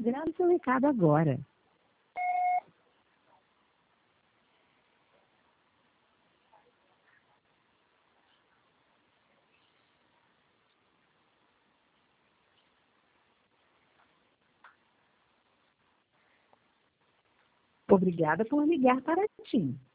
Grave seu recado agora. Obrigada por ligar para a TIM.